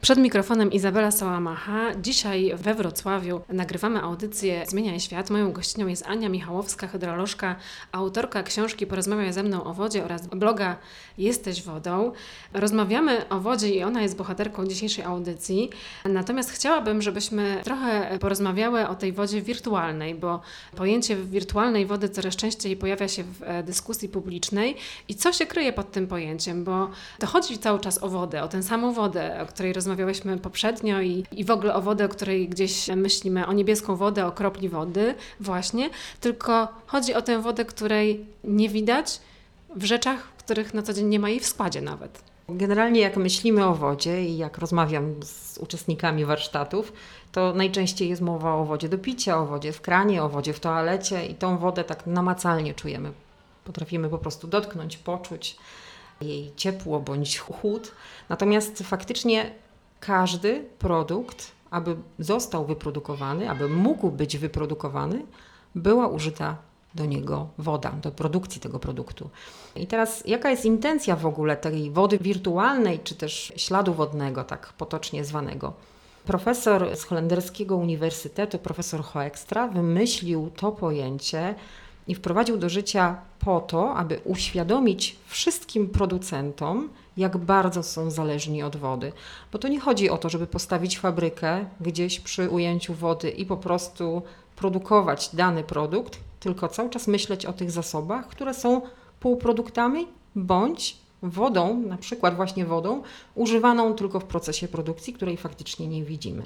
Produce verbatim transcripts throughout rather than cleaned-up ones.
Przed mikrofonem Izabela Sałamacha. Dzisiaj we Wrocławiu nagrywamy audycję Zmieniaj Świat. Moją gościnią jest Ania Michałowska, hydrolożka, autorka książki Porozmawiaj ze mną o wodzie oraz bloga Jesteś wodą. Rozmawiamy o wodzie i ona jest bohaterką dzisiejszej audycji. Natomiast chciałabym, żebyśmy trochę porozmawiały o tej wodzie wirtualnej, bo pojęcie wirtualnej wody coraz częściej pojawia się w dyskusji publicznej. I co się kryje pod tym pojęciem? Bo to chodzi cały czas o wodę, o tę samą wodę, o której rozmawiamy. Rozmawiałyśmy poprzednio i, i w ogóle o wodę, o której gdzieś myślimy, o niebieską wodę, o kropli wody właśnie, tylko chodzi o tę wodę, której nie widać w rzeczach, których na co dzień nie ma jej w składzie nawet. Generalnie jak myślimy o wodzie i jak rozmawiam z uczestnikami warsztatów, to najczęściej jest mowa o wodzie do picia, o wodzie w kranie, o wodzie w toalecie i tą wodę tak namacalnie czujemy. Potrafimy po prostu dotknąć, poczuć jej ciepło bądź chłód. Natomiast faktycznie każdy produkt, aby został wyprodukowany, aby mógł być wyprodukowany, była użyta do niego woda, do produkcji tego produktu. I teraz jaka jest intencja w ogóle tej wody wirtualnej, czy też śladu wodnego, tak potocznie zwanego? Profesor z holenderskiego uniwersytetu, profesor Hoekstra, wymyślił to pojęcie i wprowadził do życia po to, aby uświadomić wszystkim producentom, jak bardzo są zależni od wody. Bo to nie chodzi o to, żeby postawić fabrykę gdzieś przy ujęciu wody i po prostu produkować dany produkt, tylko cały czas myśleć o tych zasobach, które są półproduktami bądź wodą, na przykład właśnie wodą, używaną tylko w procesie produkcji, której faktycznie nie widzimy.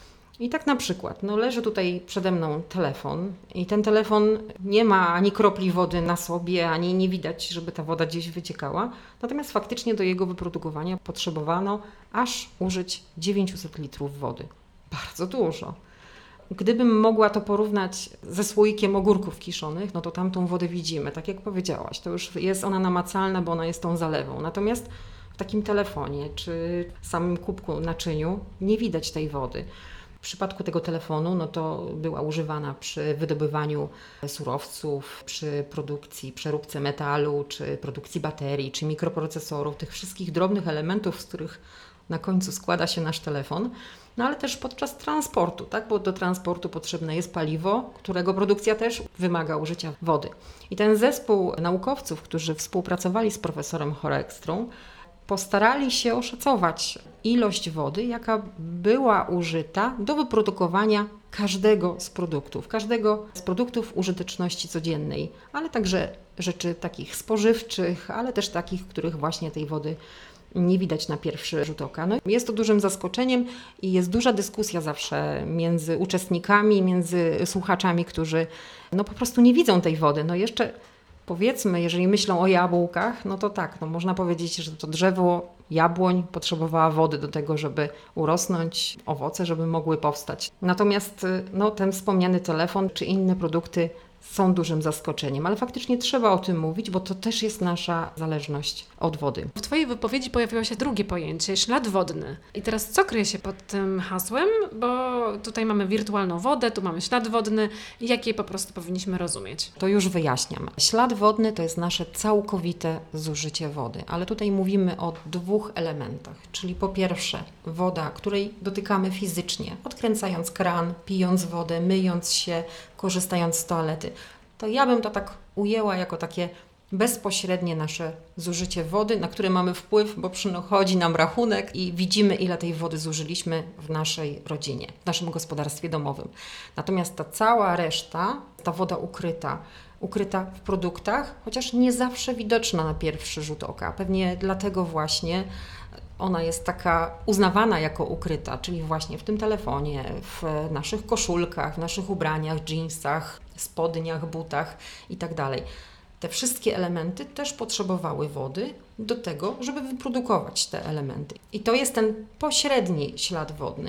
I tak na przykład, no leży tutaj przede mną telefon i ten telefon nie ma ani kropli wody na sobie, ani nie widać, żeby ta woda gdzieś wyciekała. Natomiast faktycznie do jego wyprodukowania potrzebowano aż użyć dziewięćset litrów wody. Bardzo dużo. Gdybym mogła to porównać ze słoikiem ogórków kiszonych, no to tam tą wodę widzimy. Tak jak powiedziałaś, to już jest ona namacalna, bo ona jest tą zalewą. Natomiast w takim telefonie czy samym kubku naczyniu nie widać tej wody. W przypadku tego telefonu no to była używana przy wydobywaniu surowców, przy produkcji, przeróbce metalu, czy produkcji baterii, czy mikroprocesorów, tych wszystkich drobnych elementów, z których na końcu składa się nasz telefon, no ale też podczas transportu, tak? Bo do transportu potrzebne jest paliwo, którego produkcja też wymaga użycia wody. I ten zespół naukowców, którzy współpracowali z profesorem Hoekstrą, postarali się oszacować ilość wody, jaka była użyta do wyprodukowania każdego z produktów, każdego z produktów użyteczności codziennej, ale także rzeczy takich spożywczych, ale też takich, których właśnie tej wody nie widać na pierwszy rzut oka. No, jest to dużym zaskoczeniem i jest duża dyskusja zawsze między uczestnikami, między słuchaczami, którzy no, po prostu nie widzą tej wody. No jeszcze powiedzmy, jeżeli myślą o jabłkach, no to tak, no można powiedzieć, że to drzewo jabłoń potrzebowała wody do tego, żeby urosnąć, owoce, żeby mogły powstać. Natomiast no, ten wspomniany telefon czy inne produkty są dużym zaskoczeniem, ale faktycznie trzeba o tym mówić, bo to też jest nasza zależność od wody. W Twojej wypowiedzi pojawiło się drugie pojęcie, ślad wodny. I teraz co kryje się pod tym hasłem? Bo tutaj mamy wirtualną wodę, tu mamy ślad wodny. Jakie po prostu powinniśmy rozumieć? To już wyjaśniam. Ślad wodny to jest nasze całkowite zużycie wody, ale tutaj mówimy o dwóch elementach, czyli po pierwsze woda, której dotykamy fizycznie, odkręcając kran, pijąc wodę, myjąc się, korzystając z toalety. To ja bym to tak ujęła jako takie bezpośrednie nasze zużycie wody, na które mamy wpływ, bo przychodzi nam rachunek i widzimy, ile tej wody zużyliśmy w naszej rodzinie, w naszym gospodarstwie domowym. Natomiast ta cała reszta, ta woda ukryta, ukryta w produktach, chociaż nie zawsze widoczna na pierwszy rzut oka. Pewnie dlatego właśnie ona jest taka uznawana jako ukryta, czyli właśnie w tym telefonie, w naszych koszulkach, w naszych ubraniach, dżinsach, spodniach, butach itd. Te wszystkie elementy też potrzebowały wody do tego, żeby wyprodukować te elementy. I to jest ten pośredni ślad wodny.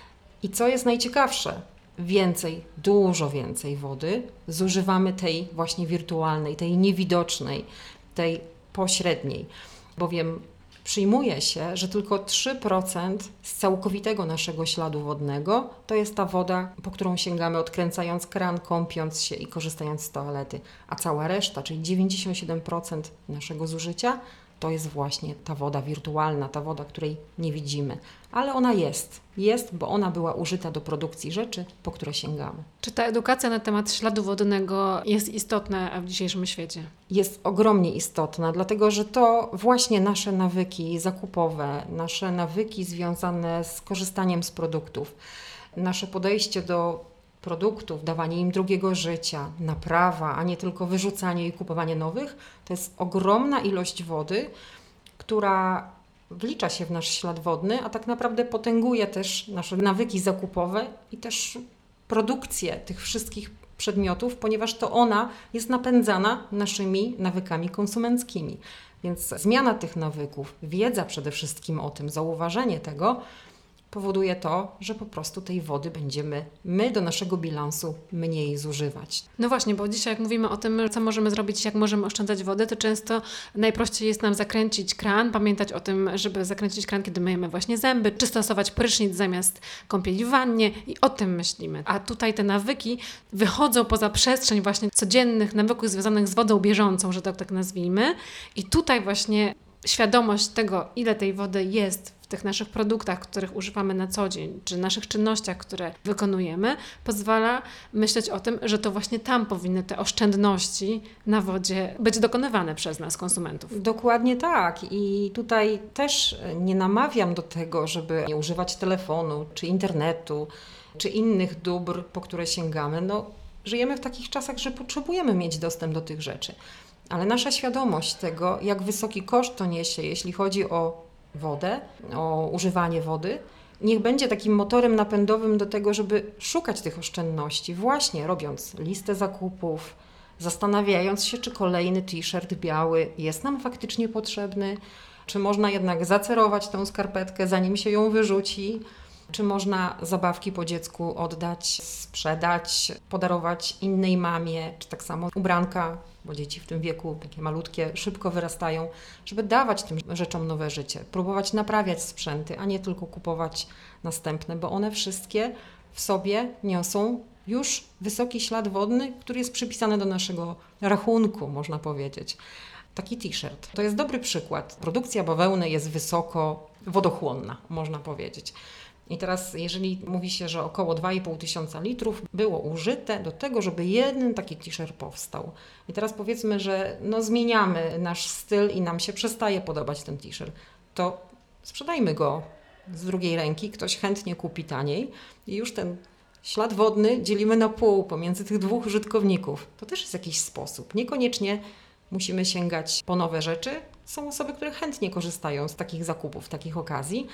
I co jest najciekawsze, więcej, dużo więcej wody zużywamy tej właśnie wirtualnej, tej niewidocznej, tej pośredniej, bowiem przyjmuje się, że tylko trzy procent z całkowitego naszego śladu wodnego to jest ta woda, po którą sięgamy odkręcając kran, kąpiąc się i korzystając z toalety, a cała reszta, czyli dziewięćdziesiąt siedem procent naszego zużycia, to jest właśnie ta woda wirtualna, ta woda, której nie widzimy. ale ona jest. Jest, bo ona była użyta do produkcji rzeczy, po które sięgamy. Czy ta edukacja na temat śladu wodnego jest istotna w dzisiejszym świecie? Jest ogromnie istotna, dlatego że to właśnie nasze nawyki zakupowe, nasze nawyki związane z korzystaniem z produktów, nasze podejście do produktów, dawanie im drugiego życia, naprawa, a nie tylko wyrzucanie i kupowanie nowych, to jest ogromna ilość wody, która wlicza się w nasz ślad wodny, a tak naprawdę potęguje też nasze nawyki zakupowe i też produkcję tych wszystkich przedmiotów, ponieważ to ona jest napędzana naszymi nawykami konsumenckimi. Więc zmiana tych nawyków, wiedza przede wszystkim o tym, zauważenie tego powoduje to, że po prostu tej wody będziemy my do naszego bilansu mniej zużywać. No właśnie, bo dzisiaj jak mówimy o tym, co możemy zrobić, jak możemy oszczędzać wodę, to często najprościej jest nam zakręcić kran, pamiętać o tym, żeby zakręcić kran, kiedy myjemy właśnie zęby, czy stosować prysznic zamiast kąpieli w wannie i o tym myślimy. A tutaj te nawyki wychodzą poza przestrzeń właśnie codziennych nawyków związanych z wodą bieżącą, że tak, tak nazwijmy. I tutaj właśnie świadomość tego, ile tej wody jest w tych naszych produktach, których używamy na co dzień, czy naszych czynnościach, które wykonujemy, pozwala myśleć o tym, że to właśnie tam powinny te oszczędności na wodzie być dokonywane przez nas, konsumentów. Dokładnie tak. I tutaj też nie namawiam do tego, żeby nie używać telefonu, czy internetu, czy innych dóbr, po które sięgamy. No, żyjemy w takich czasach, że potrzebujemy mieć dostęp do tych rzeczy. Ale nasza świadomość tego, jak wysoki koszt to niesie, jeśli chodzi o wodę, o używanie wody, niech będzie takim motorem napędowym do tego, żeby szukać tych oszczędności, właśnie robiąc listę zakupów, zastanawiając się, czy kolejny t-shirt biały jest nam faktycznie potrzebny, czy można jednak zacerować tę skarpetkę, zanim się ją wyrzuci, czy można zabawki po dziecku oddać, sprzedać, podarować innej mamie, czy tak samo ubranka, bo dzieci w tym wieku, takie malutkie, szybko wyrastają, żeby dawać tym rzeczom nowe życie, próbować naprawiać sprzęty, a nie tylko kupować następne, bo one wszystkie w sobie niosą już wysoki ślad wodny, który jest przypisany do naszego rachunku, można powiedzieć. Taki t-shirt. To jest dobry przykład. Produkcja bawełny jest wysoko wodochłonna, można powiedzieć. I teraz, jeżeli mówi się, że około dwa i pół tysiąca litrów było użyte do tego, żeby jeden taki t-shirt powstał. I teraz powiedzmy, że no zmieniamy nasz styl i nam się przestaje podobać ten t-shirt. To sprzedajmy go z drugiej ręki, ktoś chętnie kupi taniej i już ten ślad wodny dzielimy na pół pomiędzy tych dwóch użytkowników. To też jest jakiś sposób. Niekoniecznie musimy sięgać po nowe rzeczy. Są osoby, które chętnie korzystają z takich zakupów, takich okazji.